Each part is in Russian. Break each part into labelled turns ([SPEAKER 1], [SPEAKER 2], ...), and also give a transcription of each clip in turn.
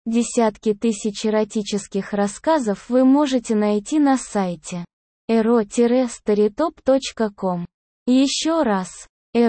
[SPEAKER 1] Десятки тысяч эротических рассказов вы можете найти на сайте ero-storytop.com. Еще раз,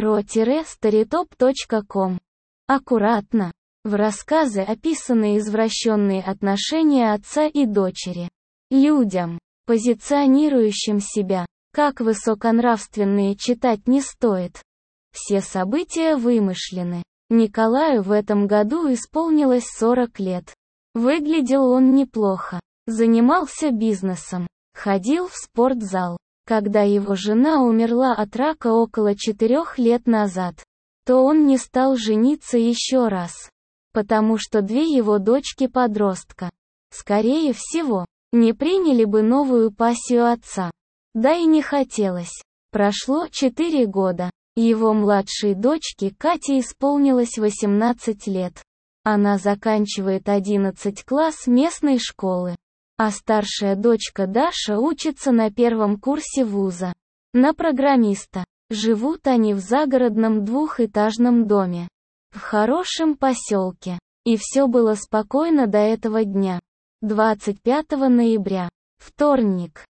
[SPEAKER 1] ero-storytop.com. Аккуратно. В рассказы описаны извращенные отношения отца и дочери. Людям, позиционирующим себя как высоконравственные, читать не стоит. Все события вымышлены. Николаю в этом году исполнилось 40 лет. Выглядел он неплохо. Занимался бизнесом. Ходил в спортзал. Когда его жена умерла от рака около 4 лет назад, то он не стал жениться еще раз. Потому что 2 его дочки-подростка, скорее всего, не приняли бы новую пассию отца. Да и не хотелось. Прошло 4 года. Его младшей дочке Кате исполнилось 18 лет. Она заканчивает 11 класс местной школы. А старшая дочка Даша учится на 1 курсе вуза. На программиста. Живут они в загородном 2-этажном доме. В хорошем поселке. И все было спокойно до этого дня. 25 ноября. Вторник.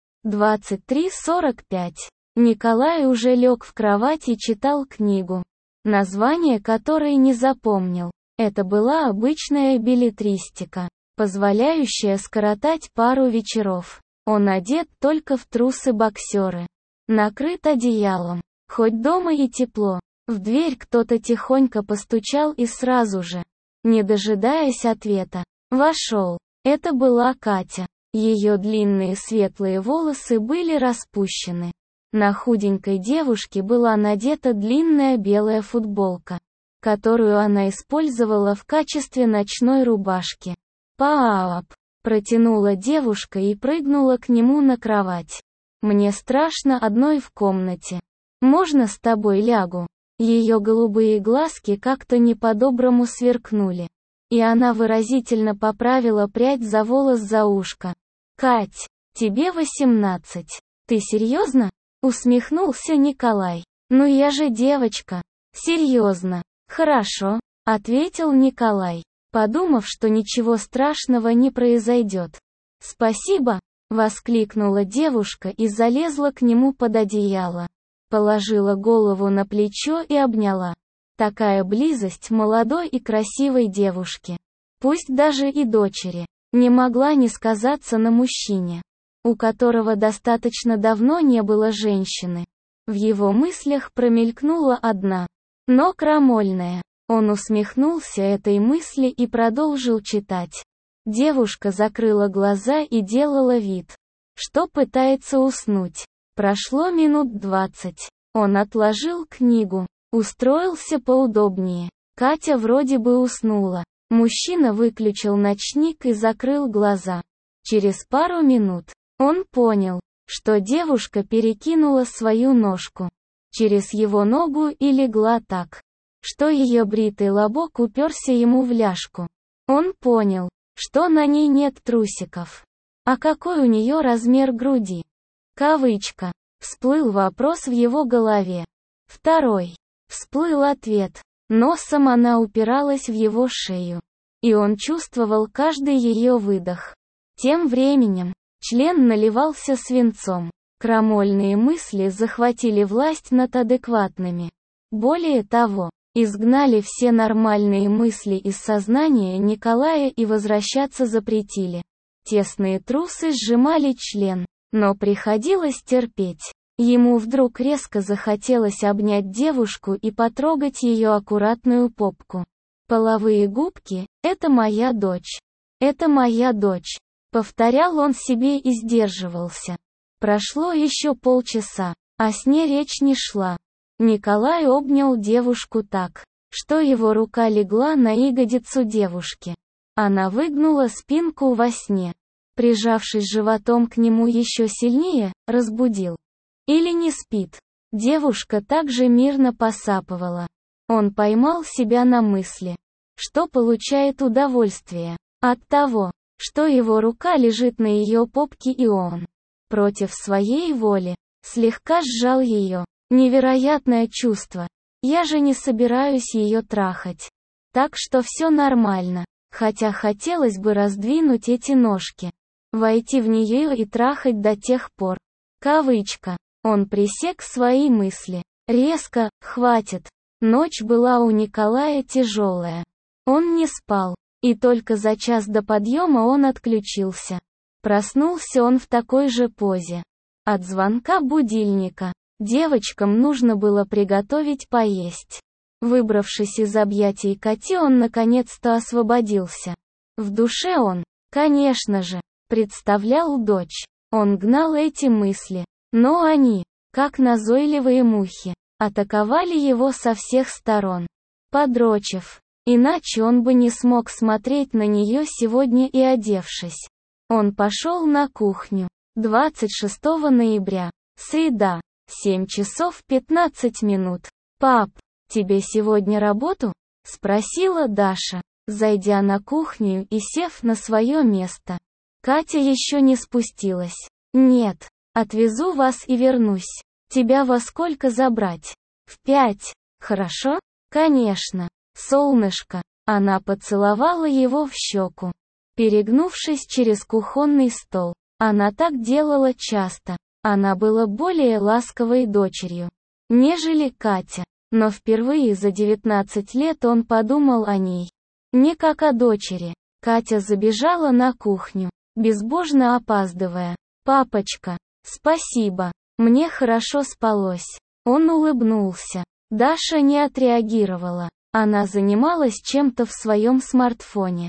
[SPEAKER 1] 23:45. Николай уже лег в кровать и читал книгу, название которой не запомнил. Это была обычная беллетристика, позволяющая скоротать пару вечеров. Он одет только в трусы-боксеры. Накрыт одеялом. Хоть дома и тепло. В дверь кто-то тихонько постучал и сразу же, не дожидаясь ответа, вошел. Это была Катя. Ее длинные светлые волосы были распущены. На худенькой девушке была надета длинная белая футболка, которую она использовала в качестве ночной рубашки. «Паап!» – протянула девушка и прыгнула к нему на кровать. «Мне страшно одной в комнате. Можно с тобой лягу?» Ее голубые глазки как-то не по-доброму сверкнули. И она выразительно поправила прядь за волос за ушко. «Кать, тебе 18. Ты серьезно?» Усмехнулся Николай. «Ну я же девочка». «Серьезно. Хорошо», — ответил Николай, подумав, что ничего страшного не произойдет. «Спасибо», — воскликнула девушка и залезла к нему под одеяло. Положила голову на плечо и обняла. Такая близость молодой и красивой девушки, пусть даже и дочери, не могла не сказаться на мужчине, у которого достаточно давно не было женщины. В его мыслях промелькнула одна, но крамольная. Он усмехнулся этой мысли и продолжил читать. Девушка закрыла глаза и делала вид, что пытается уснуть. Прошло минут 20. Он отложил книгу, устроился поудобнее. Катя вроде бы уснула. Мужчина выключил ночник и закрыл глаза. Через пару минут он понял, что девушка перекинула свою ножку через его ногу и легла так, что ее бритый лобок уперся ему в ляжку. Он понял, что на ней нет трусиков. А какой у нее размер груди? Кавычка. Всплыл вопрос в его голове. Второй. Всплыл ответ. Носом она упиралась в его шею. И он чувствовал каждый ее выдох. Тем временем, член наливался свинцом. Крамольные мысли захватили власть над адекватными. Более того, изгнали все нормальные мысли из сознания Николая и возвращаться запретили. Тесные трусы сжимали член, но приходилось терпеть. Ему вдруг резко захотелось обнять девушку и потрогать ее аккуратную попку. «Половые губки – это моя дочь. Это моя дочь», – повторял он себе и сдерживался. Прошло еще полчаса, о сне речь не шла. Николай обнял девушку так, что его рука легла на ягодицу девушки. Она выгнула спинку во сне. Прижавшись животом к нему еще сильнее, разбудил. Или не спит. Девушка также мирно посапывала. Он поймал себя на мысли, что получает удовольствие от того, что его рука лежит на ее попке, и он, против своей воли, слегка сжал ее. Невероятное чувство. Я же не собираюсь ее трахать. Так что все нормально. Хотя хотелось бы раздвинуть эти ножки, войти в нее и трахать до тех пор. Кавычка. Он пресек свои мысли. Резко, хватит. Ночь была у Николая тяжелая. Он не спал. И только за час до подъема он отключился. Проснулся он в такой же позе. От звонка будильника. Девочкам нужно было приготовить поесть. Выбравшись из объятий Кати, он наконец-то освободился. В душе он, конечно же, представлял дочь. Он гнал эти мысли. Но они, как назойливые мухи, атаковали его со всех сторон. Подрочив. Иначе он бы не смог смотреть на нее сегодня и одевшись. Он пошел на кухню. 26 ноября. Среда. 7 часов 15 минут. «Пап, тебе сегодня работу?» — спросила Даша, зайдя на кухню и сев на свое место. Катя еще не спустилась. «Нет, отвезу вас и вернусь. Тебя во сколько забрать?» «В 5. Хорошо?» «Конечно. Солнышко». Она поцеловала его в щеку. Перегнувшись через кухонный стол, она так делала часто. Она была более ласковой дочерью, нежели Катя, но впервые за 19 лет он подумал о ней. Не как о дочери. Катя забежала на кухню, безбожно опаздывая. «Папочка, спасибо, мне хорошо спалось». Он улыбнулся. Даша не отреагировала. Она занималась чем-то в своем смартфоне.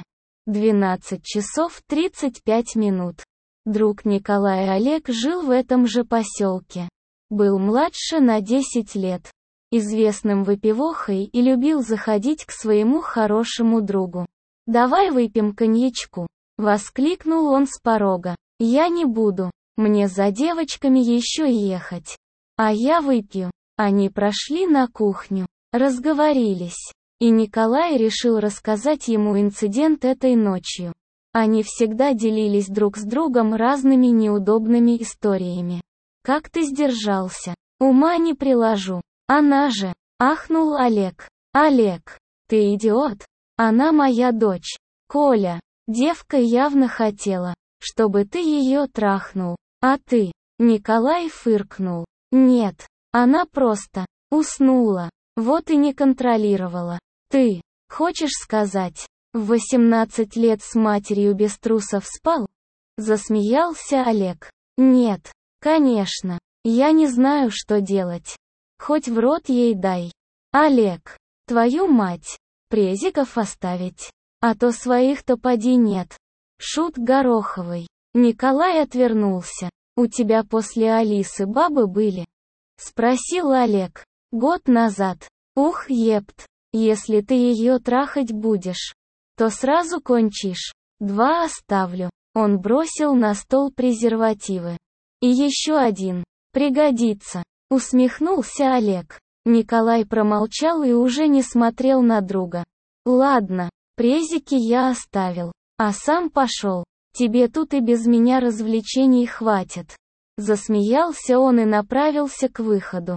[SPEAKER 1] 12 часов 35 минут. Друг Николая Олег жил в этом же поселке. Был младше на 10 лет. Известным выпивохой и любил заходить к своему хорошему другу. «Давай выпьем коньячку», — воскликнул он с порога. «Я не буду. Мне за девочками еще ехать. А я выпью». Они прошли на кухню, разговорились. И Николай решил рассказать ему инцидент этой ночью. Они всегда делились друг с другом разными неудобными историями. «Как ты сдержался? Ума не приложу. Она же...» — ахнул Олег. «Олег, ты идиот? Она моя дочь. Коля, девка явно хотела, чтобы ты ее трахнул. А ты...» Николай фыркнул. «Нет, она просто уснула. Вот и не контролировала. Ты хочешь сказать, в 18 лет с матерью без трусов спал?» Засмеялся Олег. «Нет, конечно. Я не знаю, что делать. Хоть в рот ей дай. Олег, твою мать, презиков оставить. А то своих-то поди нет». Шут Гороховый. Николай отвернулся. «У тебя после Алисы бабы были?» — спросил Олег. «Год назад. Ух, епт. Если ты ее трахать будешь, то сразу кончишь. 2 оставлю». Он бросил на стол презервативы. «И еще один. Пригодится», — усмехнулся Олег. Николай промолчал и уже не смотрел на друга. «Ладно, презики я оставил, а сам пошел. Тебе тут и без меня развлечений хватит». Засмеялся он и направился к выходу.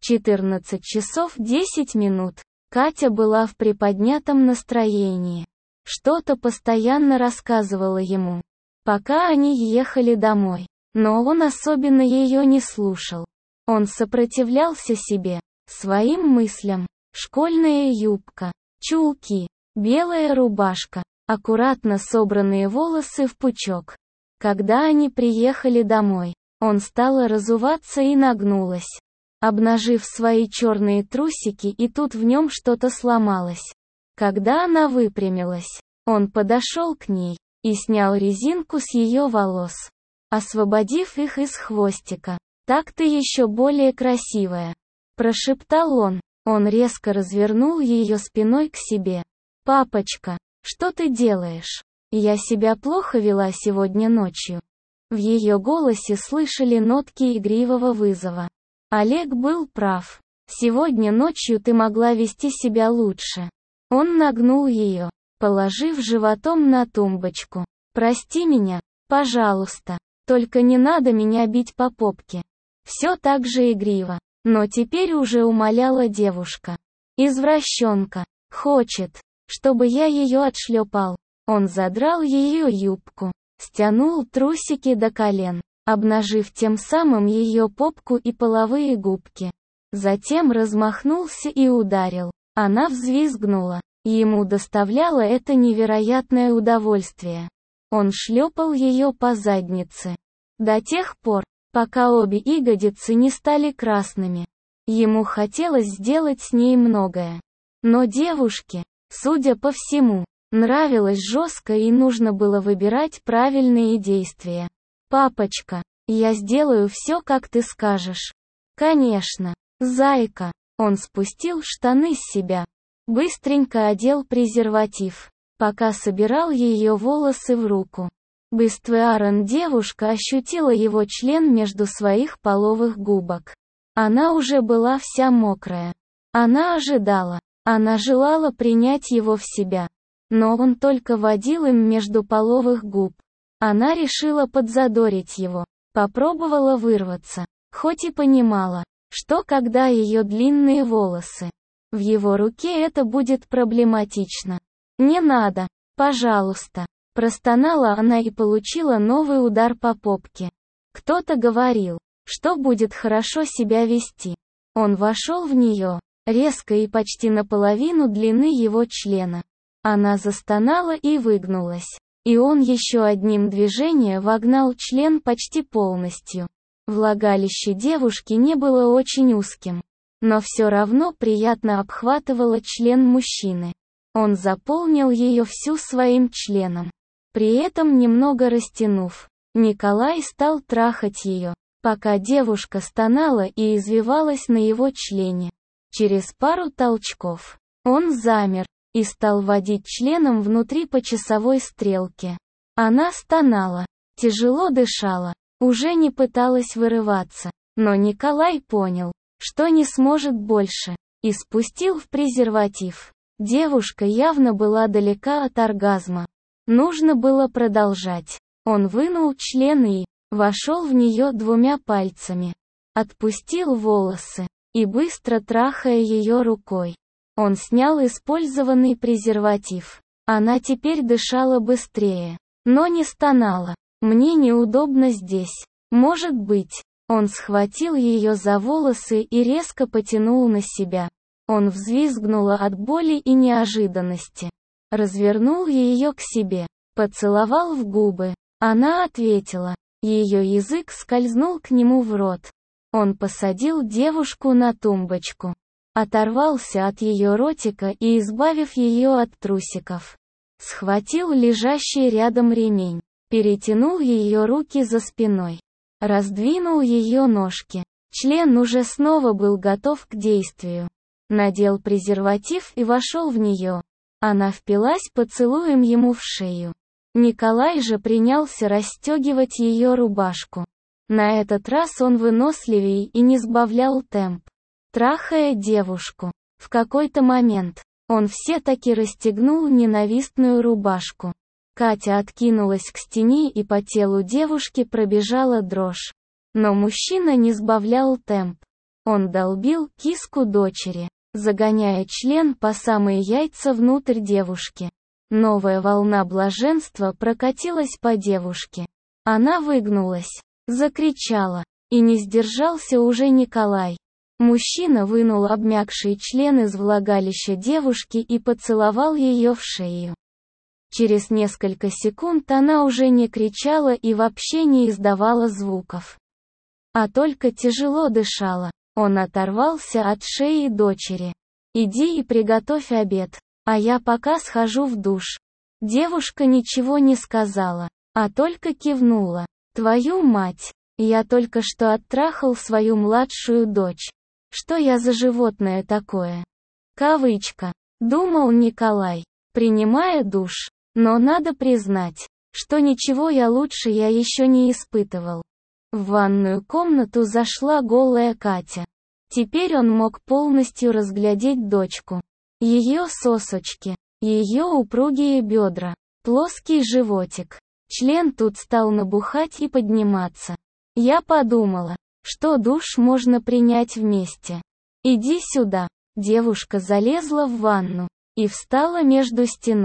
[SPEAKER 1] 14 часов 10 минут. Катя была в приподнятом настроении. Что-то постоянно рассказывала ему, пока они ехали домой. Но он особенно ее не слушал. Он сопротивлялся себе, своим мыслям. Школьная юбка, чулки, белая рубашка, аккуратно собранные волосы в пучок. Когда они приехали домой, он стала разуваться и нагнулась, обнажив свои черные трусики, и тут в нем что-то сломалось. Когда она выпрямилась, он подошел к ней и снял резинку с ее волос, освободив их из хвостика. «Так ты еще более красивая», — прошептал он. Он резко развернул ее спиной к себе. «Папочка, что ты делаешь? Я себя плохо вела сегодня ночью». В ее голосе слышали нотки игривого вызова. Олег был прав. «Сегодня ночью ты могла вести себя лучше». Он нагнул ее, положив животом на тумбочку. «Прости меня, пожалуйста, только не надо меня бить по попке». Все так же игриво, но теперь уже умоляла девушка. «Извращенка. Хочет, чтобы я ее отшлепал. Он задрал ее юбку, стянул трусики до колен, обнажив тем самым ее попку и половые губки. Затем размахнулся и ударил. Она взвизгнула. Ему доставляло это невероятное удовольствие. Он шлепал ее по заднице. До тех пор, пока обе ягодицы не стали красными. Ему хотелось сделать с ней многое. Но девушке, судя по всему, нравилось жестко и нужно было выбирать правильные действия. «Папочка, я сделаю все, как ты скажешь». «Конечно, зайка». Он спустил штаны с себя. Быстренько одел презерватив, пока собирал ее волосы в руку. Быстрый девушка ощутила его член между своих половых губок. Она уже была вся мокрая. Она ожидала. Она желала принять его в себя. Но он только водил им между половых губ. Она решила подзадорить его. Попробовала вырваться. Хоть и понимала, что когда ее длинные волосы в его руке, это будет проблематично. «Не надо, пожалуйста», — простонала она и получила новый удар по попке. Кто-то говорил, что будет хорошо себя вести. Он вошел в нее, резко и почти наполовину длины его члена. Она застонала и выгнулась. И он еще одним движением вогнал член почти полностью. Влагалище девушки не было очень узким, но все равно приятно обхватывало член мужчины. Он заполнил ее всю своим членом. При этом немного растянув, Николай стал трахать ее, пока девушка стонала и извивалась на его члене. Через пару толчков он замер и стал водить членом внутри по часовой стрелке. Она стонала, тяжело дышала, уже не пыталась вырываться, но Николай понял, что не сможет больше, и спустил в презерватив. Девушка явно была далека от оргазма. Нужно было продолжать. Он вынул член и вошел в нее двумя пальцами. Отпустил волосы и быстро трахая ее рукой. Он снял использованный презерватив. Она теперь дышала быстрее, но не стонала. «Мне неудобно здесь. Может быть». Он схватил ее за волосы и резко потянул на себя. Он взвизгнула от боли и неожиданности. Развернул ее к себе, поцеловал в губы. Она ответила. Ее язык скользнул к нему в рот. Он посадил девушку на тумбочку. Оторвался от ее ротика и, избавив ее от трусиков, схватил лежащий рядом ремень, перетянул ее руки за спиной, раздвинул ее ножки. Член уже снова был готов к действию. Надел презерватив и вошел в нее. Она впилась поцелуем ему в шею. Николай же принялся расстегивать ее рубашку. На этот раз он выносливее и не сбавлял темп, трахая девушку. В какой-то момент он все-таки расстегнул ненавистную рубашку. Катя откинулась к стене, и по телу девушки пробежала дрожь. Но мужчина не сбавлял темп. Он долбил киску дочери, загоняя член по самые яйца внутрь девушки. Новая волна блаженства прокатилась по девушке. Она выгнулась, закричала, и не сдержался уже Николай. Мужчина вынул обмякший член из влагалища девушки и поцеловал ее в шею. Через несколько секунд она уже не кричала и вообще не издавала звуков, а только тяжело дышала. Он оторвался от шеи дочери. «Иди и приготовь обед, а я пока схожу в душ». Девушка ничего не сказала, а только кивнула. «Твою мать, я только что оттрахал свою младшую дочь. Что я за животное такое?» Кавычка. Думал Николай, принимая душ. Но надо признать, что ничего лучше я еще не испытывал. В ванную комнату зашла голая Катя. Теперь он мог полностью разглядеть дочку. Ее сосочки, ее упругие бедра, плоский животик. Член тут стал набухать и подниматься. Я подумала, что душ можно принять вместе. «Иди сюда». Девушка залезла в ванну и встала между стеной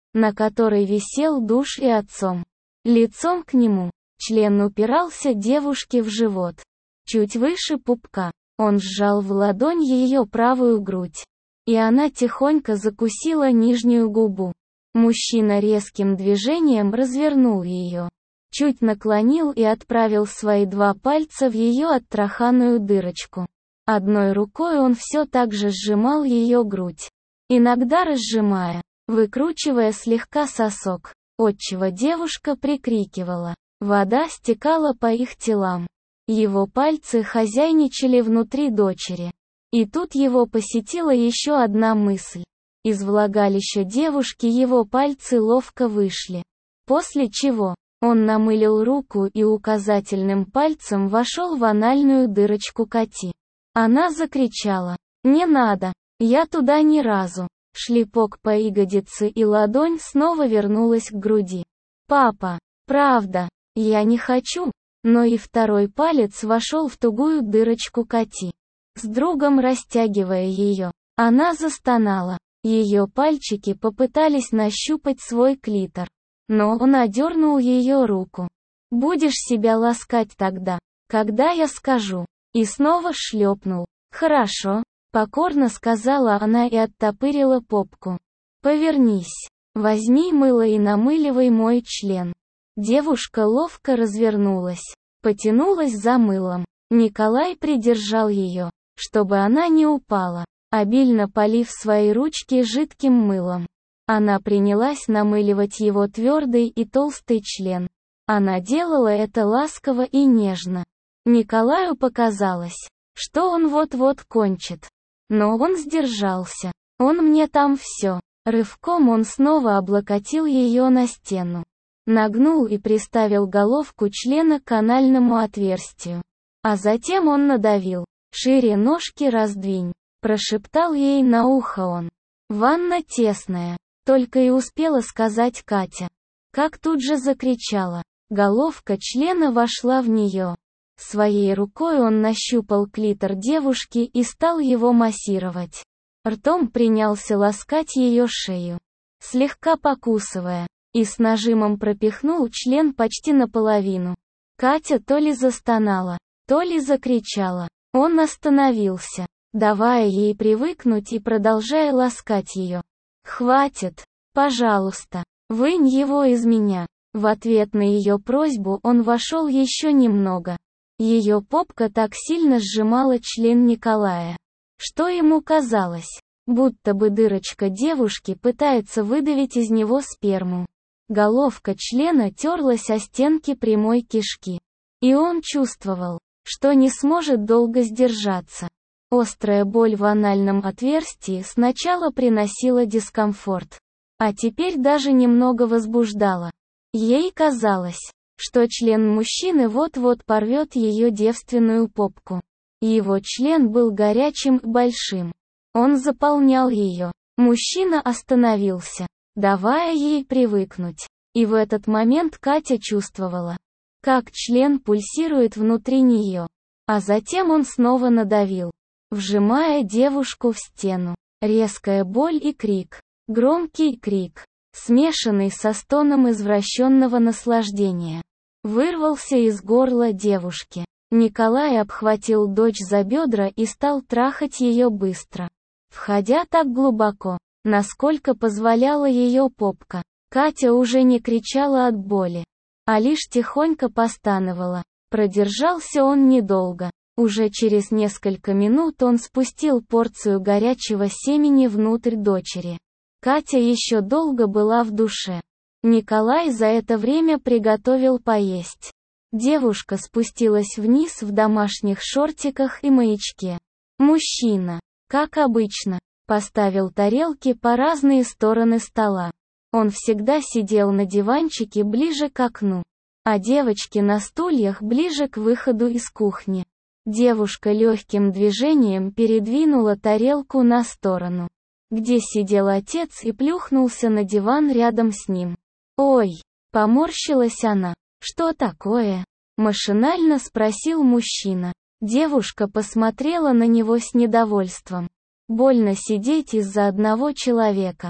[SPEAKER 1] на которой висел душ и отцом. Лицом к нему. Член упирался девушке в живот. Чуть выше пупка. Он сжал в ладонь ее правую грудь. И она тихонько закусила нижнюю губу. Мужчина резким движением развернул ее. Чуть наклонил и отправил свои 2 пальца в ее оттраханную дырочку. Одной рукой он все так же сжимал ее грудь. Иногда разжимая, выкручивая слегка сосок, отчего девушка прикрикивала. Вода стекала по их телам. Его пальцы хозяйничали внутри дочери. И тут его посетила еще одна мысль. Из влагалища девушки его пальцы ловко вышли. После чего он намылил руку и указательным пальцем вошел в анальную дырочку Кати. Она закричала: «Не надо, я туда ни разу». Шлепок по ягодице и ладонь снова вернулась к груди. «Папа, правда, я не хочу». Но и второй палец вошел в тугую дырочку Кати. С другом растягивая ее, она застонала. Ее пальчики попытались нащупать свой клитор. Но он одернул ее руку. «Будешь себя ласкать тогда, когда я скажу». И снова шлепнул. «Хорошо», — покорно сказала она и оттопырила попку. «Повернись. Возьми мыло и намыливай мой член». Девушка ловко развернулась. Потянулась за мылом. Николай придержал ее, чтобы она не упала, обильно полив свои ручки жидким мылом. Она принялась намыливать его твердый и толстый член. Она делала это ласково и нежно. Николаю показалось, что он вот-вот кончит. Но он сдержался. «Он мне там все». Рывком он снова облокотил ее на стену. Нагнул и приставил головку члена к анальному отверстию. А затем он надавил. «Шире ножки раздвинь», — прошептал ей на ухо он. «Ванна тесная», — только и успела сказать Катя. Как тут же закричала. Головка члена вошла в нее. Своей рукой он нащупал клитор девушки и стал его массировать. Ртом принялся ласкать ее шею, слегка покусывая, и с нажимом пропихнул член почти наполовину. Катя то ли застонала, то ли закричала. Он остановился, давая ей привыкнуть и продолжая ласкать ее. «Хватит, пожалуйста, вынь его из меня». В ответ на ее просьбу он вошел еще немного. Ее попка так сильно сжимала член Николая, что ему казалось, будто бы дырочка девушки пытается выдавить из него сперму. Головка члена терлась о стенки прямой кишки. И он чувствовал, что не сможет долго сдержаться. Острая боль в анальном отверстии сначала приносила дискомфорт, а теперь даже немного возбуждала. Ей казалось, что член мужчины вот-вот порвет ее девственную попку. Его член был горячим и большим. Он заполнял ее. Мужчина остановился, давая ей привыкнуть. И в этот момент Катя чувствовала, как член пульсирует внутри нее. А затем он снова надавил, вжимая девушку в стену. Резкая боль и крик. Громкий крик, смешанный со стоном извращенного наслаждения, вырвался из горла девушки. Николай обхватил дочь за бедра и стал трахать ее быстро, входя так глубоко, насколько позволяла ее попка. Катя уже не кричала от боли, а лишь тихонько постановала. Продержался он недолго. Уже через несколько минут он спустил порцию горячего семени внутрь дочери. Катя еще долго была в душе. Николай за это время приготовил поесть. Девушка спустилась вниз в домашних шортиках и маячке. Мужчина, как обычно, поставил тарелки по разные стороны стола. Он всегда сидел на диванчике ближе к окну, а девочки на стульях ближе к выходу из кухни. Девушка легким движением передвинула тарелку на сторону, где сидел отец, и плюхнулся на диван рядом с ним. «Ой!» — поморщилась она. «Что такое?» — машинально спросил мужчина. Девушка посмотрела на него с недовольством. Больно сидеть из-за одного человека,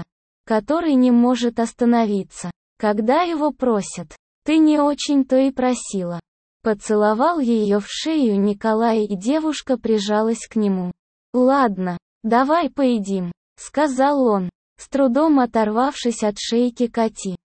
[SPEAKER 1] который не может остановиться, когда его просят. Ты не очень-то и просила. Поцеловал ее в шею Николай, и девушка прижалась к нему. Ладно, давай поедим, сказал он, с трудом оторвавшись от шейки Кати.